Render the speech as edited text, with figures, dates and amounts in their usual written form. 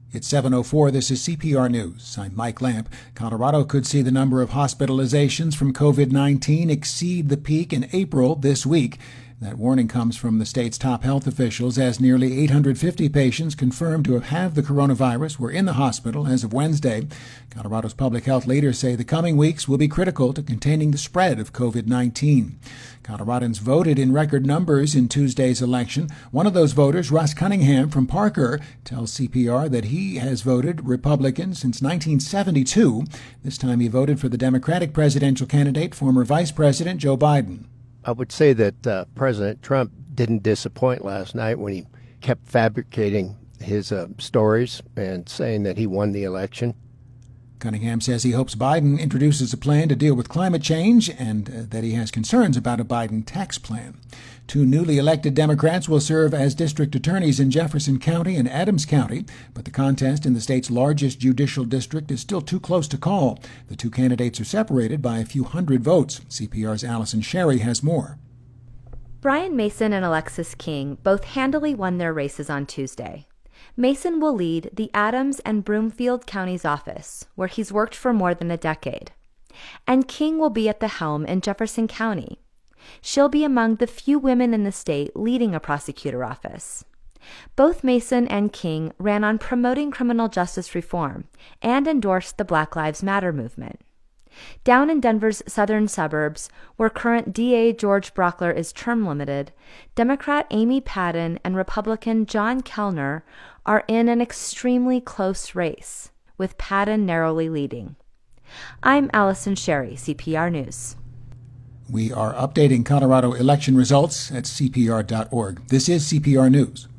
It's 7:04. This is CPR News. I'm Mike Lamp. Colorado could see the number of hospitalizations from COVID-19 exceed the peak in April this week. That warning comes from the state's top health officials as nearly 850 patients confirmed to have the coronavirus were in the hospital as of Wednesday. Colorado's public health leaders say the coming weeks will be critical to containing the spread of COVID-19. Coloradans voted in record numbers in Tuesday's election. One of those voters, Russ Cunningham from Parker, tells CPR that he has voted Republican since 1972. This time he voted for the Democratic presidential candidate, former Vice President Joe Biden. I would say that President Trump didn't disappoint last night when he kept fabricating his stories and saying that he won the election. Cunningham says he hopes Biden introduces a plan to deal with climate change and that he has concerns about a Biden tax plan. Two newly elected Democrats will serve as district attorneys in Jefferson County and Adams County, but the contest in the state's largest judicial district is still too close to call. The two candidates are separated by a few hundred votes. CPR's Allison Sherry has more. Brian Mason and Alexis King both handily won their races on Tuesday. Mason will lead the Adams and Broomfield County's office, where he's worked for more than a decade. And King will be at the helm in Jefferson County. She'll be among the few women in the state leading a prosecutor office. Both Mason and King ran on promoting criminal justice reform and endorsed the Black Lives Matter movement. Down in Denver's southern suburbs, where current DA George Brockler is term limited, Democrat Amy Padden and Republican John Kellner are in an extremely close race, with Padden narrowly leading. I'm Allison Sherry, CPR News. We are updating Colorado election results at CPR.org. This is CPR News.